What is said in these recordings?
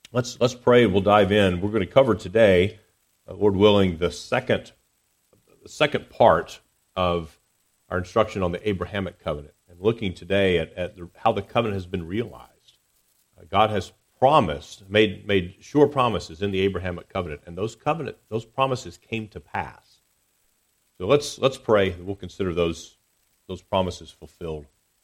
Let's pray. We'll dive in. We're going to cover today, Lord willing, the second part of our instruction on the Abrahamic covenant, and looking today at how the covenant has been realized. God has promised, made sure promises in the Abrahamic covenant, and those promises came to pass. So let's pray, and we'll consider those promises fulfilled.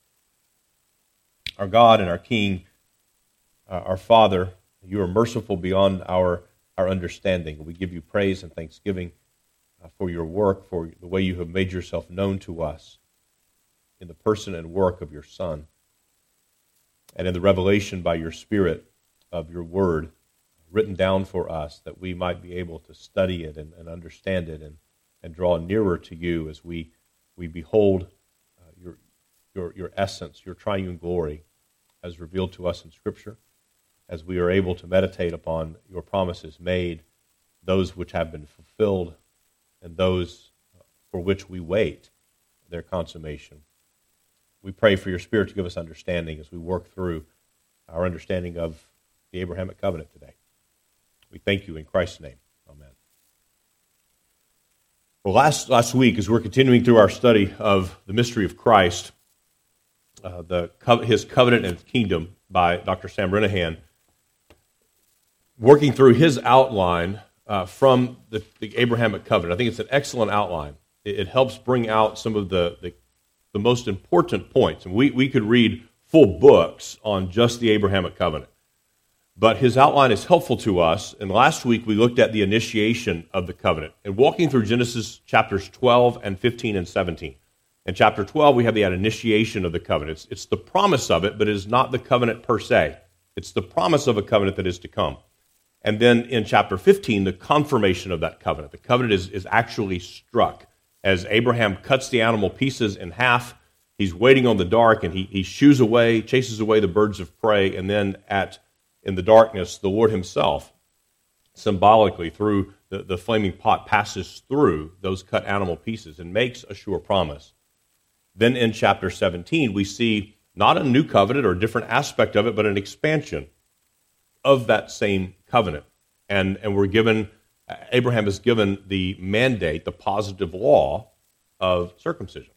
Our God and our King, our Father, you are merciful beyond our understanding. We give you praise and thanksgiving for your work, for the way you have made yourself known to us in the person and work of your Son, and in the revelation by your Spirit of your Word written down for us, that we might be able to study it and understand it and draw nearer to you as we behold your essence, your triune glory as revealed to us in Scripture, as we are able to meditate upon your promises made, those which have been fulfilled, and those for which we wait their consummation. We pray for your Spirit to give us understanding as we work through our understanding of the Abrahamic covenant today. We thank you in Christ's name. Amen. Well, last week, as we're continuing through our study of the mystery of Christ, his covenant and kingdom by Dr. Sam Renihan, working through his outline from the Abrahamic covenant. I think it's an excellent outline. It helps bring out some of the most important points. And we could read full books on just the Abrahamic covenant. But his outline is helpful to us. And last week we looked at the initiation of the covenant. And walking through Genesis chapters 12 and 15 and 17. In chapter 12, we have the initiation of the covenant. It's the promise of it, but it is not the covenant per se. It's the promise of a covenant that is to come. And then in chapter 15, the confirmation of that covenant. The covenant is actually struck. As Abraham cuts the animal pieces in half, he's waiting on the dark, and he chases away the birds of prey, and then in the darkness, the Lord himself, symbolically through the flaming pot, passes through those cut animal pieces and makes a sure promise. Then in chapter 17, we see not a new covenant or a different aspect of it, but an expansion of that same covenant. And Abraham is given the mandate, the positive law of circumcision.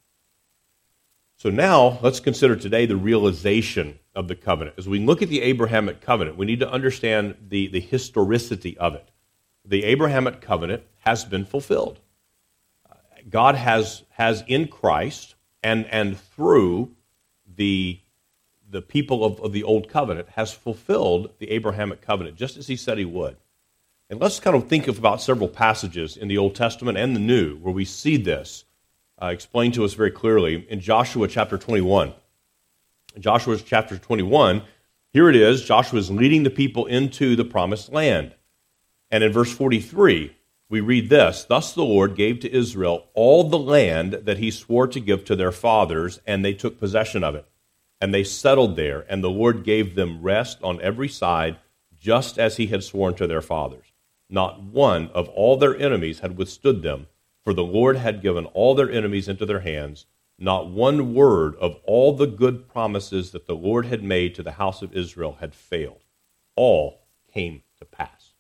So now let's consider today the realization of the covenant. As we look at the Abrahamic covenant, we need to understand the historicity of it. The Abrahamic covenant has been fulfilled. God has in Christ and through the people of the Old Covenant has fulfilled the Abrahamic covenant, just as he said he would. And let's kind of think about several passages in the Old Testament and the New where we see this explained to us very clearly. In Joshua chapter 21. In Joshua chapter 21, here it is, Joshua is leading the people into the promised land. And in verse 43, we read this: "Thus the Lord gave to Israel all the land that he swore to give to their fathers, and they took possession of it. And they settled there, and the Lord gave them rest on every side, just as he had sworn to their fathers. Not one of all their enemies had withstood them, for the Lord had given all their enemies into their hands. Not one word of all the good promises that the Lord had made to the house of Israel had failed. All came to pass."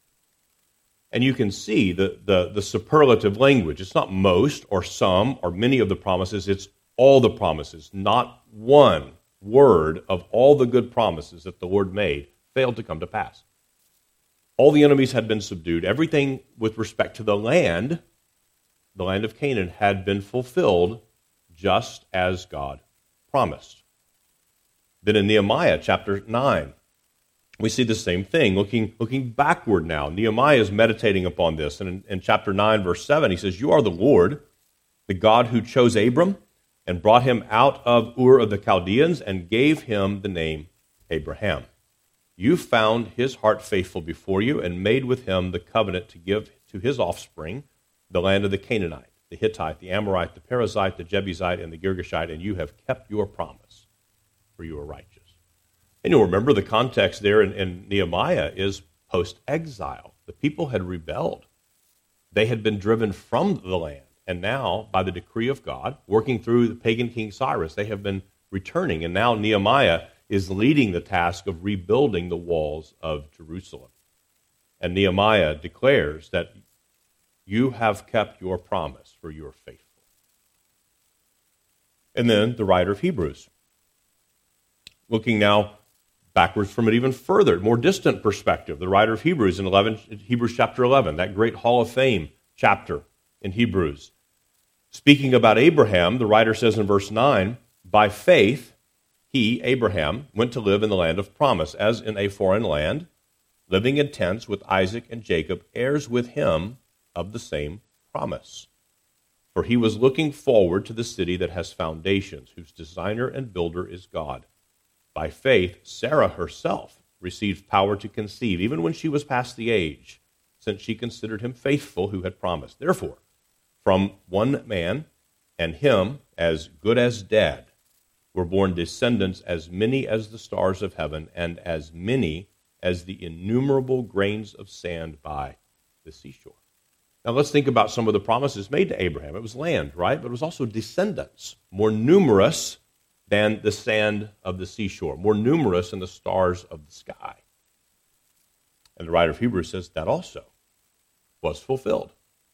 And you can see the superlative language. It's not most or some or many of the promises. It's all the promises. Not one word of all the good promises that the Lord made failed to come to pass. All the enemies had been subdued. Everything with respect to the land of Canaan, had been fulfilled just as God promised. Then in Nehemiah chapter 9, we see the same thing, looking backward now. Nehemiah is meditating upon this. And in chapter 9, verse 7, he says, "You are the Lord, the God who chose Abram and brought him out of Ur of the Chaldeans and gave him the name Abraham. You found his heart faithful before you and made with him the covenant to give to his offspring the land of the Canaanite, the Hittite, the Amorite, the Perizzite, the Jebusite, and the Girgashite, and you have kept your promise, for you are righteous." And you'll remember the context there in Nehemiah is post-exile. The people had rebelled. They had been driven from the land. And now, by the decree of God, working through the pagan king Cyrus, they have been returning. And now Nehemiah is leading the task of rebuilding the walls of Jerusalem. And Nehemiah declares that you have kept your promise, for you are faithful. And then the writer of Hebrews, looking now backwards from it even further, more distant perspective, the writer of Hebrews in Hebrews chapter 11, that great Hall of Fame chapter in Hebrews. Speaking about Abraham, the writer says in verse 9, by faith, he, Abraham, went to live in the land of promise, as in a foreign land, living in tents with Isaac and Jacob, heirs with him of the same promise. For he was looking forward to the city that has foundations, whose designer and builder is God. By faith, Sarah herself received power to conceive, even when she was past the age, since she considered him faithful who had promised. Therefore, from one man, and him as good as dead, were born descendants as many as the stars of heaven, and as many as the innumerable grains of sand by the seashore. Now let's think about some of the promises made to Abraham. It was land, right? But it was also descendants, more numerous than the sand of the seashore, more numerous than the stars of the sky. And the writer of Hebrews says that also was fulfilled.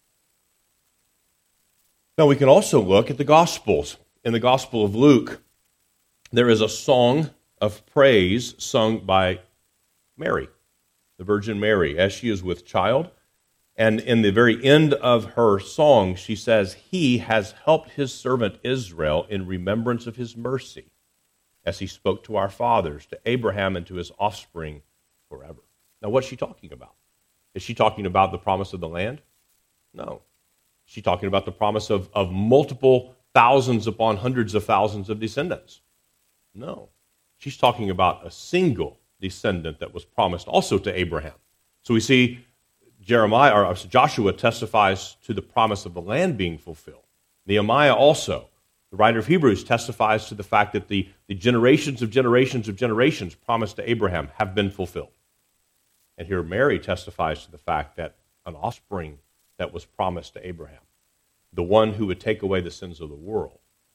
Now we can also look at the Gospels. In the Gospel of Luke, there is a song of praise sung by Mary, the Virgin Mary, as she is with child. And in the very end of her song, she says, he has helped his servant Israel in remembrance of his mercy, as he spoke to our fathers, to Abraham, and to his offspring forever. Now, what's she talking about? Is she talking about the promise of the land? No. Is she talking about the promise of multiple thousands upon hundreds of thousands of descendants? No. She's talking about a single descendant that was promised also to Abraham. So we see Joshua testifies to the promise of the land being fulfilled. Nehemiah also, the writer of Hebrews, testifies to the fact that the generations of generations of generations promised to Abraham have been fulfilled. And here Mary testifies to the fact that an offspring that was promised to Abraham, the one who would take away the sins of the world,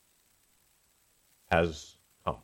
has come.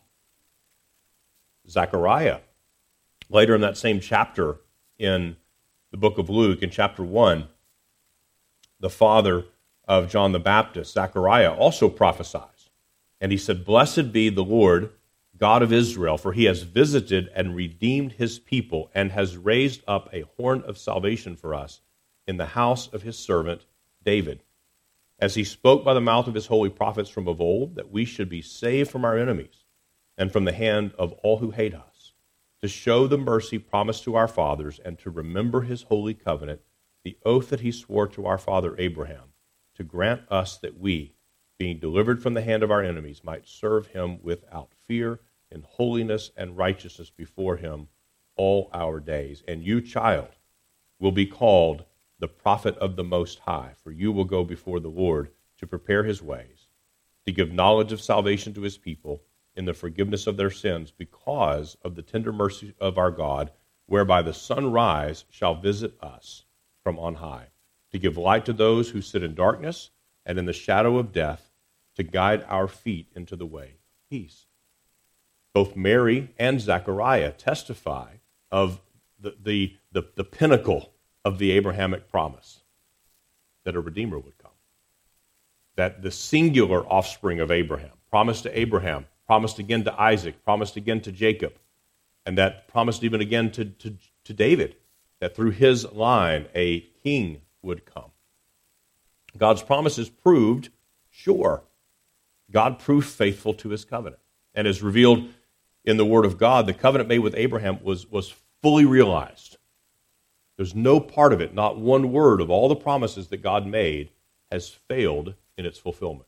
Zechariah, later in that same chapter in the book of Luke, in chapter 1, the father of John the Baptist, Zechariah, also prophesies. And he said, blessed be the Lord, God of Israel, for he has visited and redeemed his people and has raised up a horn of salvation for us in the house of his servant David, as he spoke by the mouth of his holy prophets from of old, that we should be saved from our enemies and from the hand of all who hate us, to show the mercy promised to our fathers, and to remember his holy covenant, the oath that he swore to our father Abraham, to grant us that we, being delivered from the hand of our enemies, might serve him without fear, in holiness and righteousness before him all our days. And you, child, will be called the prophet of the Most High, for you will go before the Lord to prepare his ways, to give knowledge of salvation to his people, in the forgiveness of their sins, because of the tender mercy of our God, whereby the sunrise shall visit us from on high, to give light to those who sit in darkness and in the shadow of death, to guide our feet into the way of peace. Both Mary and Zechariah testify of the pinnacle of the Abrahamic promise, that a Redeemer would come, that the singular offspring of Abraham, promised to Abraham, promised again to Isaac, promised again to Jacob, and that promised even again to David, that through his line a king would come. God's promises proved sure. God proved faithful to his covenant. And as revealed in the Word of God, the covenant made with Abraham was fully realized. There's no part of it, not one word of all the promises that God made has failed in its fulfillment.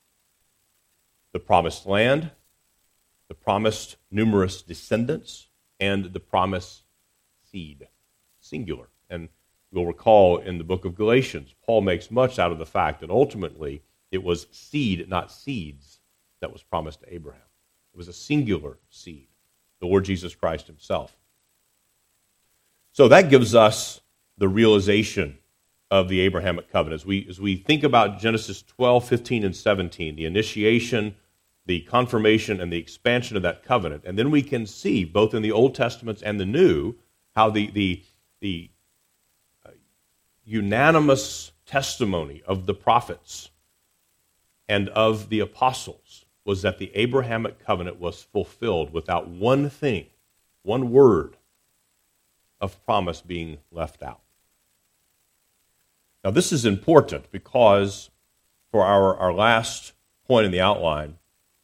The promised land, the promised numerous descendants, and the promised seed, singular. And you'll recall in the book of Galatians, Paul makes much out of the fact that ultimately it was seed, not seeds, that was promised to Abraham. It was a singular seed, the Lord Jesus Christ himself. So that gives us the realization of the Abrahamic covenant. As we think about Genesis 12, 15, and 17, the initiation the confirmation and the expansion of that covenant. And then we can see, both in the Old Testament and the New, how the unanimous testimony of the prophets and of the apostles was that the Abrahamic covenant was fulfilled without one thing, one word of promise being left out. Now, this is important because for our last point in the outline,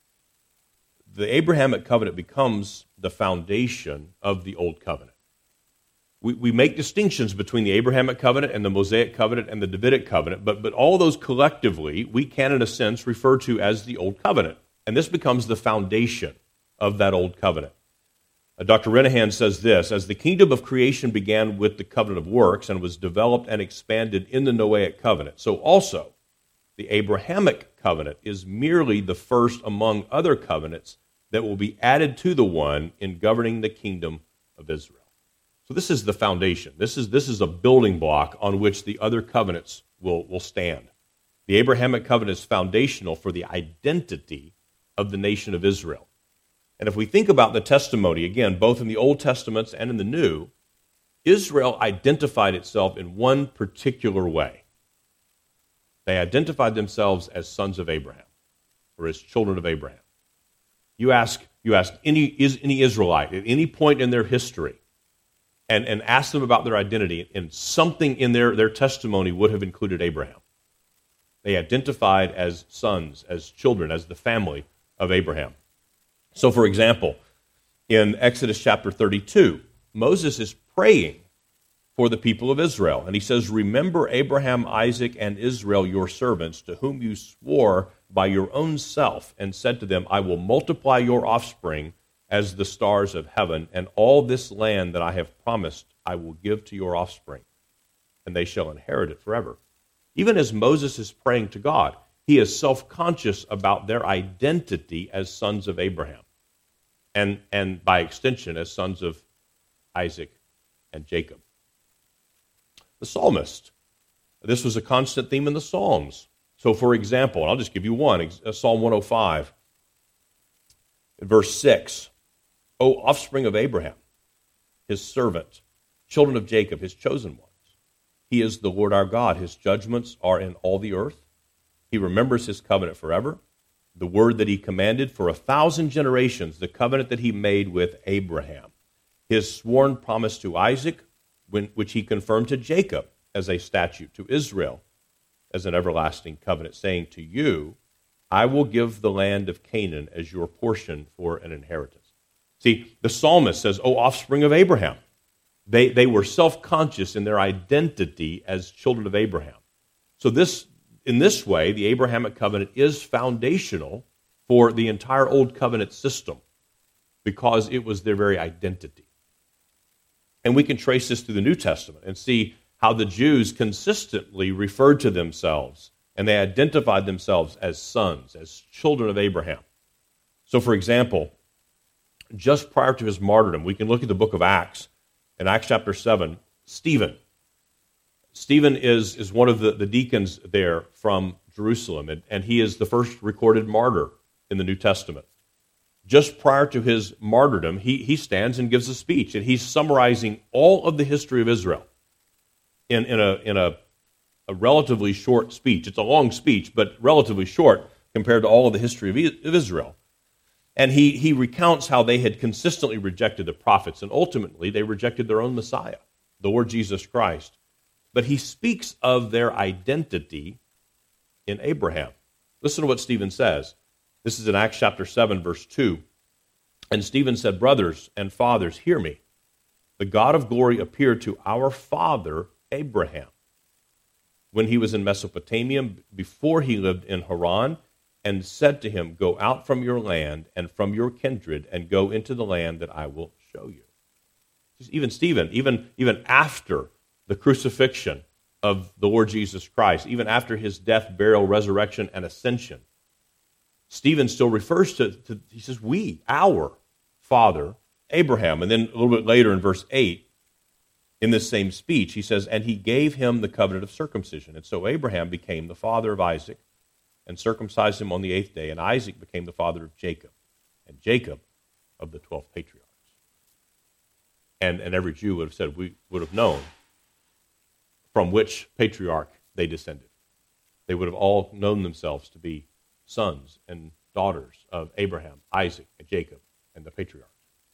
the Abrahamic covenant becomes the foundation of the Old Covenant. We make distinctions between the Abrahamic covenant and the Mosaic covenant and the Davidic covenant, but all those collectively we can, in a sense, refer to as the Old Covenant. And this becomes the foundation of that Old Covenant. Dr. Renahan says this: as the kingdom of creation began with the covenant of works and was developed and expanded in the Noahic covenant, so also the Abrahamic covenant is merely the first among other covenants that will be added to the one in governing the kingdom of Israel. So this is the foundation. This is a building block on which the other covenants will stand. The Abrahamic covenant is foundational for the identity of the nation of Israel. And if we think about the testimony, again, both in the Old Testament and in the New, Israel identified itself in one particular way. They identified themselves as sons of Abraham, or as children of Abraham. You ask any Israelite at any point in their history, and ask them about their identity, and something in their testimony would have included Abraham. They identified as sons, as children, as the family of Abraham. So, for example, in Exodus chapter 32, Moses is praying for the people of Israel, and he says, "Remember Abraham, Isaac, and Israel, your servants, to whom you swore by your own self, and said to them, I will multiply your offspring as the stars of heaven, and all this land that I have promised I will give to your offspring, and they shall inherit it forever." Even as Moses is praying to God, he is self-conscious about their identity as sons of Abraham, and by extension, as sons of Isaac and Jacob. The psalmist. This was a constant theme in the Psalms. So, for example, I'll just give you one, Psalm 105, verse 6. O offspring of Abraham, his servant, children of Jacob, his chosen ones. He is the Lord our God. His judgments are in all the earth. He remembers his covenant forever, the word that he commanded for 1,000 generations, the covenant that he made with Abraham, his sworn promise to Isaac, which he confirmed to Jacob as a statute, to Israel as an everlasting covenant, saying, to you, I will give the land of Canaan as your portion for an inheritance. See, the psalmist says, O offspring of Abraham. They were self-conscious in their identity as children of Abraham. So in this way, the Abrahamic covenant is foundational for the entire Old Covenant system because it was their very identity. And we can trace this through the New Testament and see how the Jews consistently referred to themselves and they identified themselves as sons, as children of Abraham. So, for example, just prior to his martyrdom, we can look at the book of Acts. In Acts chapter 7, Stephen is one of the deacons there from Jerusalem, and he is the first recorded martyr in the New Testament. Just prior to his martyrdom, he stands and gives a speech, and he's summarizing all of the history of Israel in a relatively short speech. It's a long speech, but relatively short compared to all of the history of Israel. And he recounts how they had consistently rejected the prophets, and ultimately they rejected their own Messiah, the Lord Jesus Christ. But he speaks of their identity in Abraham. Listen to what Stephen says. This is in Acts chapter 7, verse 2. And Stephen said, brothers and fathers, hear me. The God of glory appeared to our father Abraham when he was in Mesopotamia, before he lived in Haran, and said to him, go out from your land and from your kindred and go into the land that I will show you. Even Stephen, even after the crucifixion of the Lord Jesus Christ, even after his death, burial, resurrection, and ascension, Stephen still refers to he says, our father, Abraham. And then a little bit later in verse 8, in this same speech, he says, and he gave him the covenant of circumcision. And so Abraham became the father of Isaac, and circumcised him on the 8th day, and Isaac became the father of Jacob, and Jacob of the 12 patriarchs. And every Jew would have said, we would have known from which patriarch they descended. They would have all known themselves to be sons and daughters of Abraham, Isaac, and Jacob, and the patriarchs.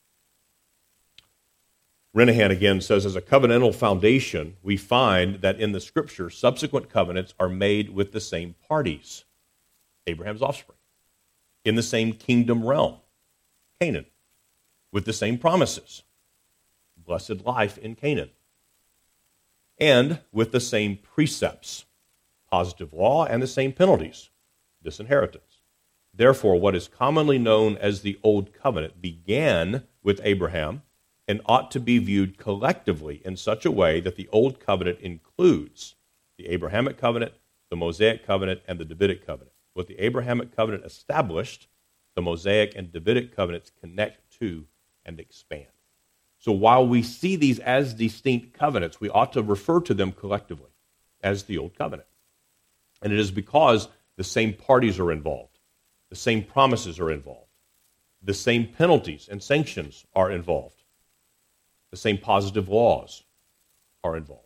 Renahan again says, as a covenantal foundation, we find that in the Scripture, subsequent covenants are made with the same parties, Abraham's offspring, in the same kingdom realm, Canaan, with the same promises, blessed life in Canaan, and with the same precepts, positive law, and the same penalties, disinheritance. Therefore, what is commonly known as the Old Covenant began with Abraham and ought to be viewed collectively in such a way that the Old Covenant includes the Abrahamic covenant, the Mosaic covenant, and the Davidic covenant. What the Abrahamic covenant established, the Mosaic and Davidic covenants connect to and expand. So while we see these as distinct covenants, we ought to refer to them collectively as the Old Covenant. And it is because the same parties are involved, the same promises are involved, the same penalties and sanctions are involved, the same positive laws are involved.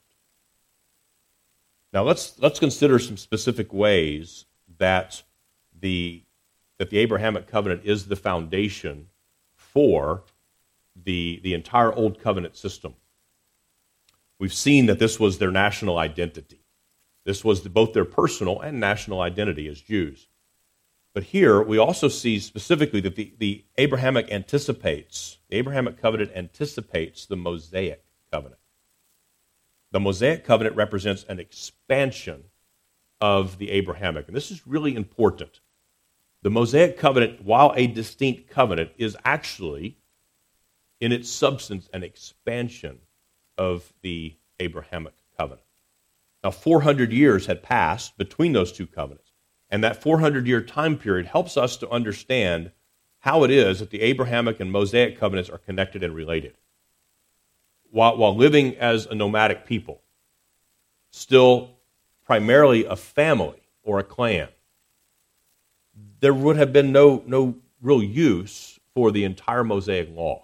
Now let's consider some specific ways that the Abrahamic covenant is the foundation for the entire Old Covenant system. We've seen that this was their national identity. This was both their personal and national identity as Jews. But here we also see specifically that the Abrahamic covenant anticipates the Mosaic covenant. The Mosaic covenant represents an expansion of the Abrahamic. And this is really important. The Mosaic covenant, while a distinct covenant, is actually, in its substance, an expansion of the Abrahamic covenant. Now, 400 years had passed between those two covenants, and that 400-year time period helps us to understand how it is that the Abrahamic and Mosaic covenants are connected and related. While living as a nomadic people, still primarily a family or a clan, there would have been no real use for the entire Mosaic law.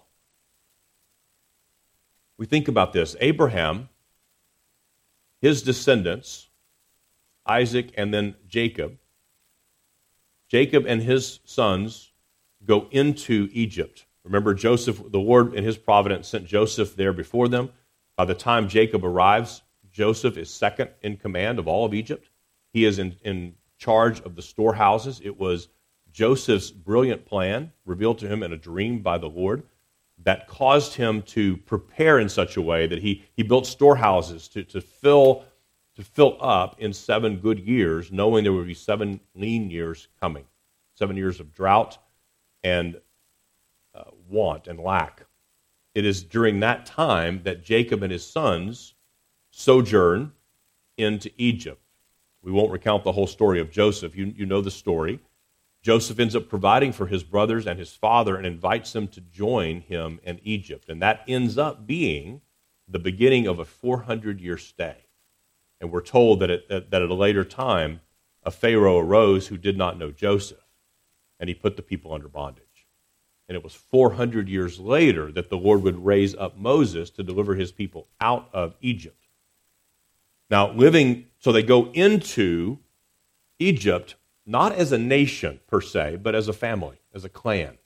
We think about this. Abraham, his descendants, Isaac and then Jacob and his sons go into Egypt. Remember, Joseph, the Lord in his providence sent Joseph there before them. By the time Jacob arrives, Joseph is second in command of all of Egypt. He is in charge of the storehouses. It was Joseph's brilliant plan, revealed to him in a dream by the Lord, that caused him to prepare in such a way that he built storehouses to fill up in 7 good years, knowing there would be 7 lean years coming, 7 years of drought and want and lack. It is during that time that Jacob and his sons sojourn into Egypt. We won't recount the whole story of Joseph. You know the story. Joseph ends up providing for his brothers and his father and invites them to join him in Egypt. And that ends up being the beginning of a 400-year stay. And we're told that at a later time, a Pharaoh arose who did not know Joseph, and he put the people under bondage. And it was 400 years later that the Lord would raise up Moses to deliver his people out of Egypt. Now, so they go into Egypt not as a nation per se, but as a family, as a clan.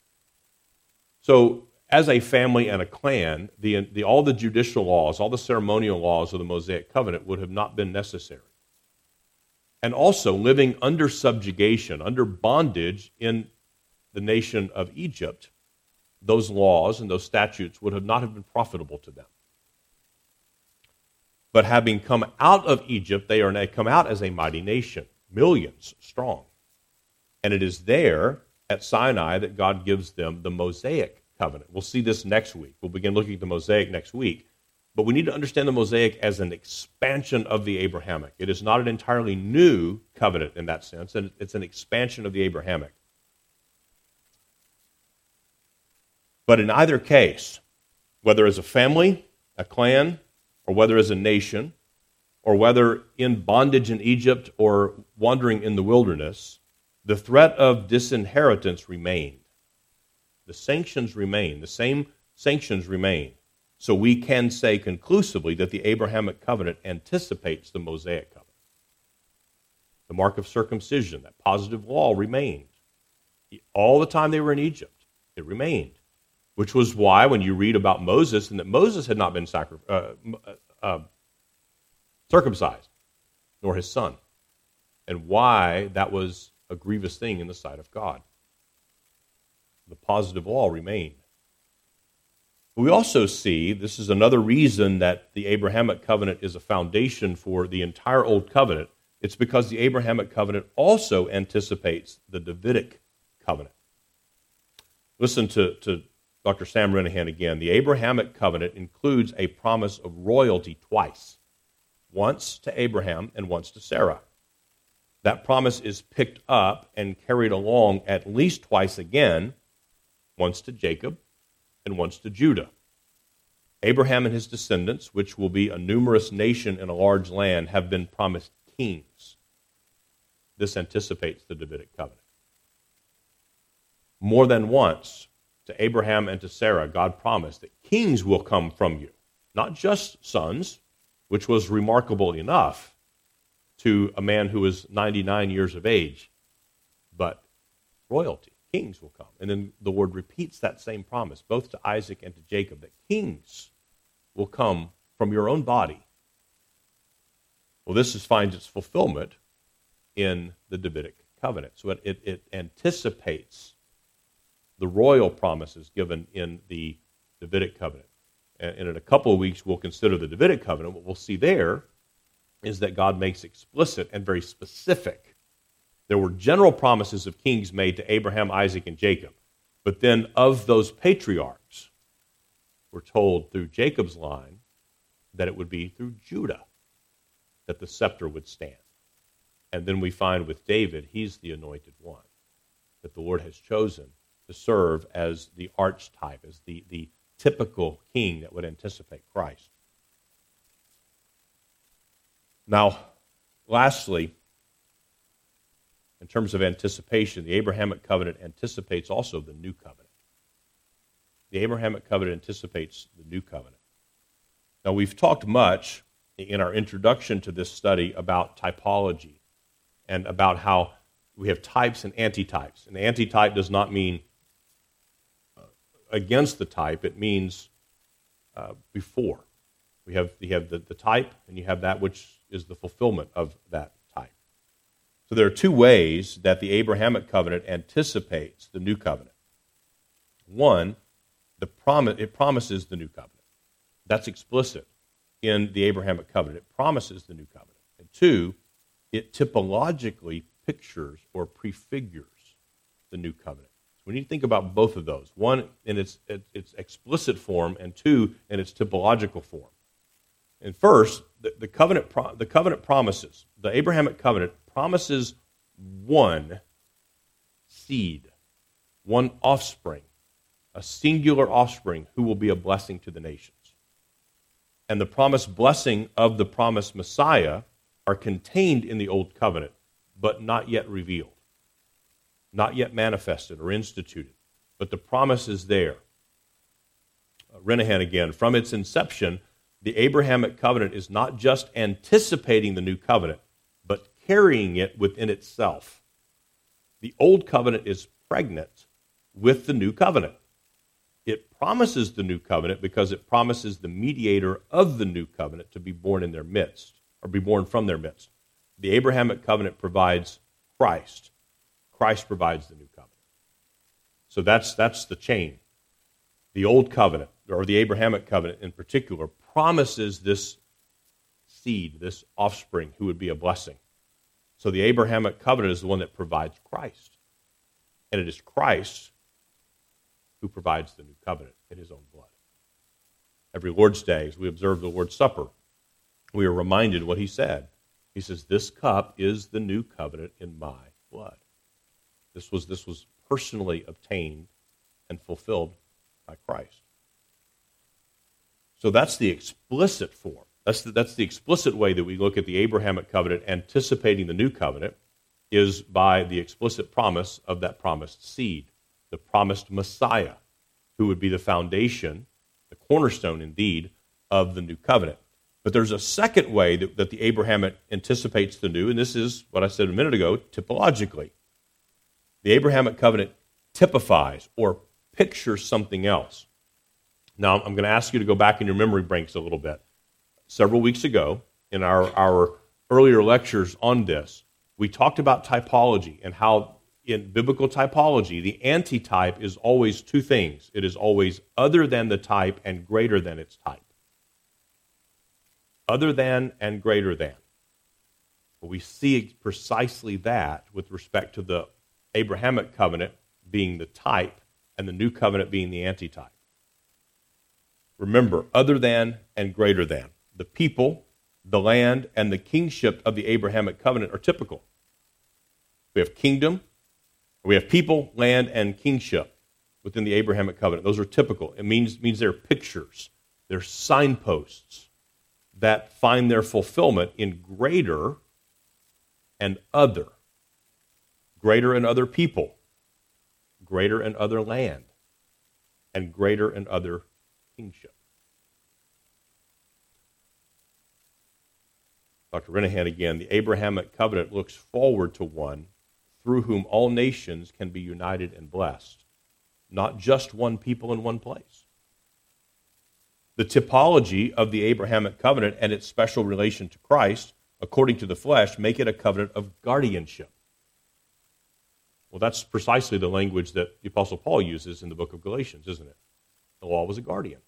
So as a family and a clan, all the judicial laws, all the ceremonial laws of the Mosaic covenant would have not been necessary. And also living under subjugation, under bondage in the nation of Egypt, those laws and those statutes would not have been profitable to them. But having come out of Egypt, they come out as a mighty nation, millions strong. And it is there at Sinai that God gives them the Mosaic covenant. We'll see this next week. We'll begin looking at the Mosaic next week. But we need to understand the Mosaic as an expansion of the Abrahamic. It is not an entirely new covenant in that sense, and it's an expansion of the Abrahamic. But in either case, whether as a family, a clan, or whether as a nation, or whether in bondage in Egypt or wandering in the wilderness, the threat of disinheritance remained. The sanctions remain. The same sanctions remain. So we can say conclusively that the Abrahamic covenant anticipates the Mosaic covenant. The mark of circumcision, that positive law, remained. All the time they were in Egypt, it remained. Which was why when you read about Moses, and that Moses had not been circumcised, nor his son, and why that was a grievous thing in the sight of God. The positive law remained. We also see, this is another reason that the Abrahamic covenant is a foundation for the entire Old Covenant. It's because the Abrahamic covenant also anticipates the Davidic covenant. Listen to Dr. Sam Renihan again. The Abrahamic covenant includes a promise of royalty twice, once to Abraham and once to Sarah. That promise is picked up and carried along at least twice again, once to Jacob and once to Judah. Abraham and his descendants, which will be a numerous nation in a large land, have been promised kings. This anticipates the Davidic covenant. More than once, to Abraham and to Sarah, God promised that kings will come from you, not just sons, which was remarkable enough to a man who was 99 years of age, but royalty. Kings will come. And then the Lord repeats that same promise, both to Isaac and to Jacob, that kings will come from your own body. Well, this finds its fulfillment in the Davidic covenant. So it anticipates the royal promises given in the Davidic covenant. And in a couple of weeks, we'll consider the Davidic covenant. What we'll see there is that God makes explicit and very specific. There were general promises of kings made to Abraham, Isaac, and Jacob. But then of those patriarchs, we're told through Jacob's line that it would be through Judah that the scepter would stand. And then we find with David, he's the anointed one that the Lord has chosen to serve as the archetype, as the typical king that would anticipate Christ. Now, lastly, in terms of anticipation, the Abrahamic covenant anticipates also the new covenant. The Abrahamic covenant anticipates the new covenant. Now, we've talked much in our introduction to this study about typology and about how we have types and antitypes. And the antitype does not mean against the type, it means before. You have the type, and you have that which is the fulfillment of that type. So there are two ways that the Abrahamic covenant anticipates the new covenant. One, it promises the new covenant. That's explicit in the Abrahamic covenant. It promises the new covenant. And two, it typologically pictures or prefigures the new covenant. So we need to think about both of those. One, in its explicit form, and two, in its typological form. And first, the covenant promises, the Abrahamic covenant promises one seed, one offspring, a singular offspring who will be a blessing to the nations. And the promised blessing of the promised Messiah are contained in the Old Covenant, but not yet revealed, not yet manifested or instituted. But the promise is there. Renihan again, from its inception, the Abrahamic covenant is not just anticipating the new covenant, but carrying it within itself. The Old Covenant is pregnant with the new covenant. It promises the new covenant because it promises the mediator of the new covenant to be born in their midst, or be born from their midst. The Abrahamic covenant provides Christ. Christ provides the new covenant. So that's the chain. The Old Covenant, or the Abrahamic covenant in particular, promises this seed, this offspring who would be a blessing. So the Abrahamic covenant is the one that provides Christ. And it is Christ who provides the new covenant in his own blood. Every Lord's Day, as we observe the Lord's Supper, we are reminded what he said. He says, "This cup is the new covenant in my blood." This was personally obtained and fulfilled by Christ. So that's the explicit form. That's the explicit way that we look at the Abrahamic covenant, anticipating the new covenant, is by the explicit promise of that promised seed, the promised Messiah, who would be the foundation, the cornerstone indeed, of the new covenant. But there's a second way that the Abrahamic anticipates the new, and this is what I said a minute ago, typologically. The Abrahamic covenant typifies or pictures something else. Now, I'm going to ask you to go back in your memory banks a little bit. Several weeks ago, in our earlier lectures on this, we talked about typology and how in biblical typology, the antitype is always two things. It is always other than the type and greater than its type. Other than and greater than. But we see precisely that with respect to the Abrahamic covenant being the type and the new covenant being the antitype. Remember, other than and greater than. The people, the land, and the kingship of the Abrahamic covenant are typical. We have kingdom, we have people, land, and kingship within the Abrahamic covenant. Those are typical. It means they're pictures. They're signposts that find their fulfillment in greater and other. Greater and other people. Greater and other land. And greater and other kingship. Dr. Renahan again, the Abrahamic covenant looks forward to one through whom all nations can be united and blessed, not just one people in one place. The typology of the Abrahamic covenant and its special relation to Christ, according to the flesh, make it a covenant of guardianship. Well, that's precisely the language that the Apostle Paul uses in the book of Galatians, isn't it? The law was a guardian.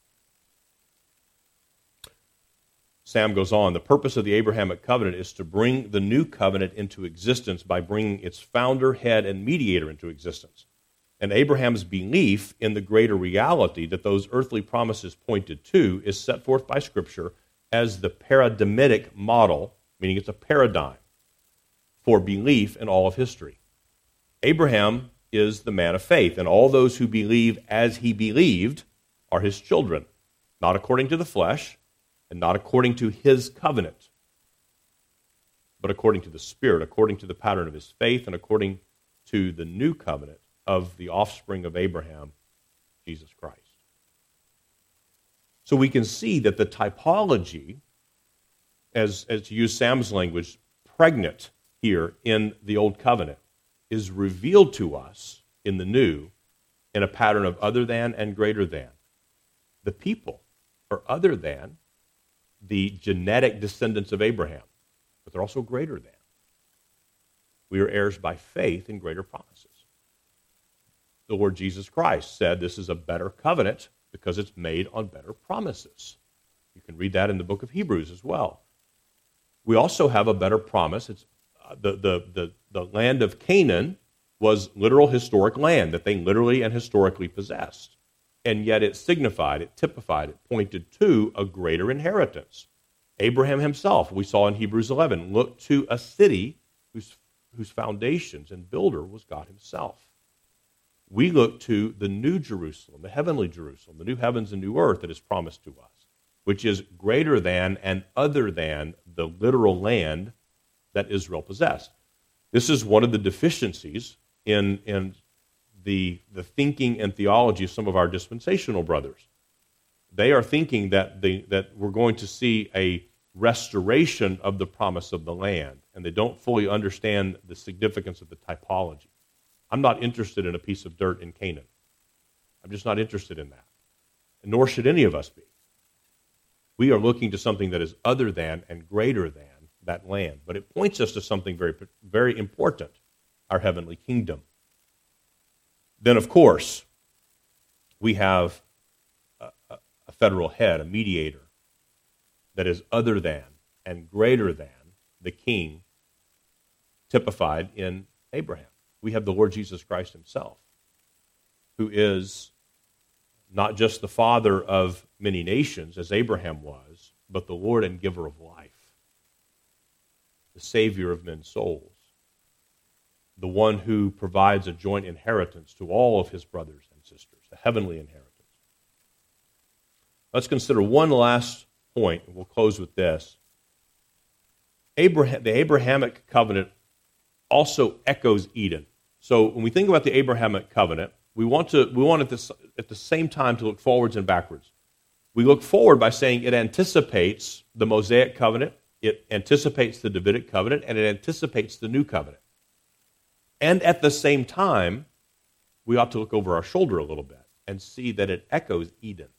Sam goes on, the purpose of the Abrahamic covenant is to bring the new covenant into existence by bringing its founder, head, and mediator into existence. And Abraham's belief in the greater reality that those earthly promises pointed to is set forth by Scripture as the paradigmatic model, meaning it's a paradigm, for belief in all of history. Abraham is the man of faith, and all those who believe as he believed are his children, not according to the flesh, and not according to his covenant, but according to the Spirit, according to the pattern of his faith, and according to the new covenant of the offspring of Abraham, Jesus Christ. So we can see that the typology, as to use Sam's language, pregnant here in the Old Covenant, is revealed to us in the new in a pattern of other than and greater than. The people are other than the genetic descendants of Abraham, but they're also greater than. We are heirs by faith in greater promises. The Lord Jesus Christ said this is a better covenant because it's made on better promises. You can read that in the book of Hebrews as well. We also have a better promise. It's the land of Canaan was literal historic land that they literally and historically possessed. And yet it signified, it typified, it pointed to a greater inheritance. Abraham himself, we saw in Hebrews 11, looked to a city whose foundations and builder was God himself. We look to the new Jerusalem, the heavenly Jerusalem, the new heavens and new earth that is promised to us, which is greater than and other than the literal land that Israel possessed. This is one of the deficiencies in the thinking and theology of some of our dispensational brothers. They are thinking that we're going to see a restoration of the promise of the land, and they don't fully understand the significance of the typology. I'm not interested in a piece of dirt in Canaan. I'm just not interested in that. And nor should any of us be. We are looking to something that is other than and greater than that land. But it points us to something very, very important, our heavenly kingdom. Then, of course, we have a federal head, a mediator, that is other than and greater than the king typified in Abraham. We have the Lord Jesus Christ himself, who is not just the father of many nations, as Abraham was, but the Lord and giver of life, the Savior of men's souls, the one who provides a joint inheritance to all of his brothers and sisters, the heavenly inheritance. Let's consider one last point, and we'll close with this. The Abrahamic covenant also echoes Eden. So when we think about the Abrahamic covenant, we want at the same time to look forwards and backwards. We look forward by saying it anticipates the Mosaic covenant, it anticipates the Davidic covenant, and it anticipates the new covenant. And at the same time, we ought to look over our shoulder a little bit and see that it echoes Eden.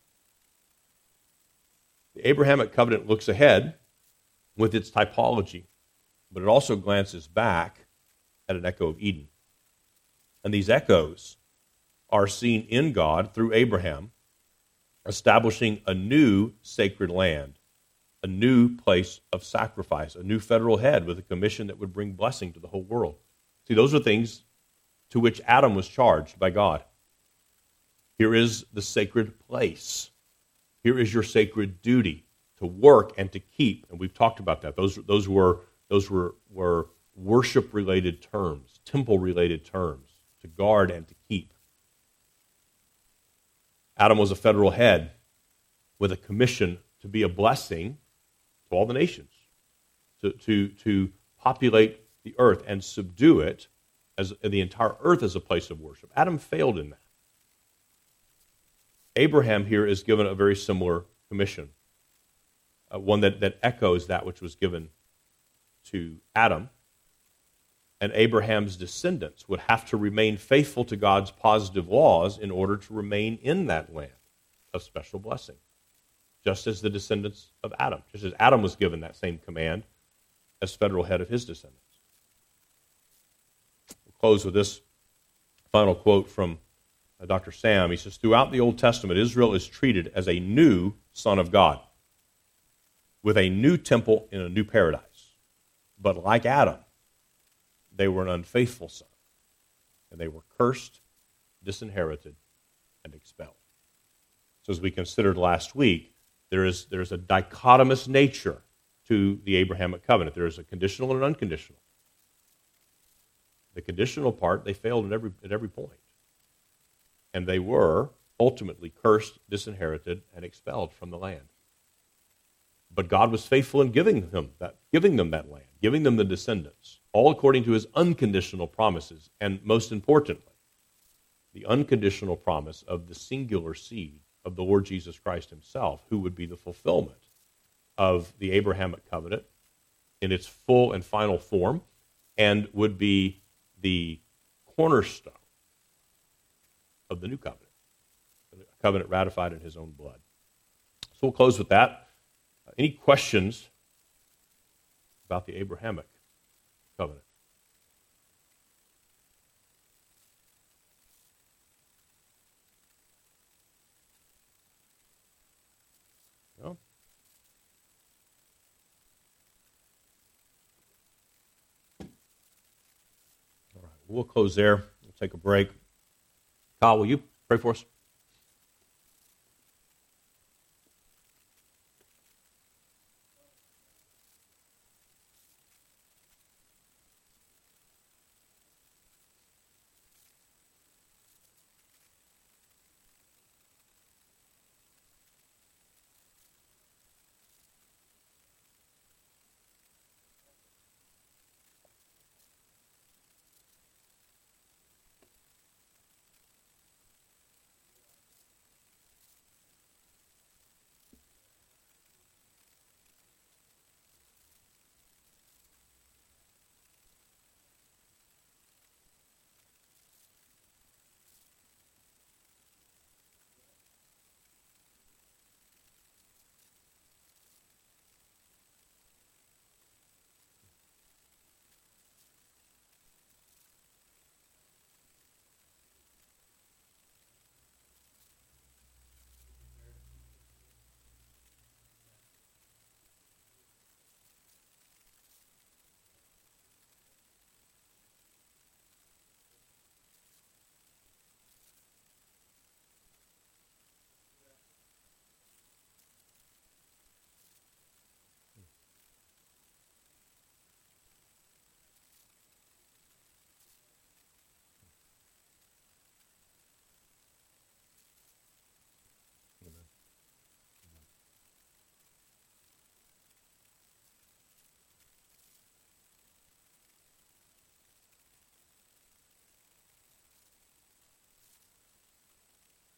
The Abrahamic covenant looks ahead with its typology, but it also glances back at an echo of Eden. And these echoes are seen in God through Abraham, establishing a new sacred land, a new place of sacrifice, a new federal head with a commission that would bring blessing to the whole world. See, those are things to which Adam was charged by God. Here is the sacred place. Here is your sacred duty to work and to keep. And we've talked about that. Those were worship-related terms, temple-related terms, to guard and to keep. Adam was a federal head with a commission to be a blessing to all the nations, to populate the earth and subdue it, as the entire earth as a place of worship. Adam failed in that. Abraham here is given a very similar commission, one that echoes that which was given to Adam. And Abraham's descendants would have to remain faithful to God's positive laws in order to remain in that land of special blessing, just as the descendants of Adam, just as Adam was given that same command as federal head of his descendants. We'll close with this final quote from Dr. Sam. He says, throughout the Old Testament, Israel is treated as a new son of God, with a new temple in a new paradise. But like Adam, they were an unfaithful son, and they were cursed, disinherited, and expelled. So as we considered last week, there is a dichotomous nature to the Abrahamic covenant. There is a conditional and an unconditional. The conditional part, they failed at every point. And they were ultimately cursed, disinherited, and expelled from the land. But God was faithful in giving them that land, giving them the descendants, all according to his unconditional promises, and most importantly, the unconditional promise of the singular seed of the Lord Jesus Christ himself, who would be the fulfillment of the Abrahamic covenant in its full and final form, and would be the cornerstone of the new covenant, a covenant ratified in his own blood. So we'll close with that. Any questions about the Abrahamic covenant? No? All right, we'll close there. We'll take a break. Kyle, will you pray for us?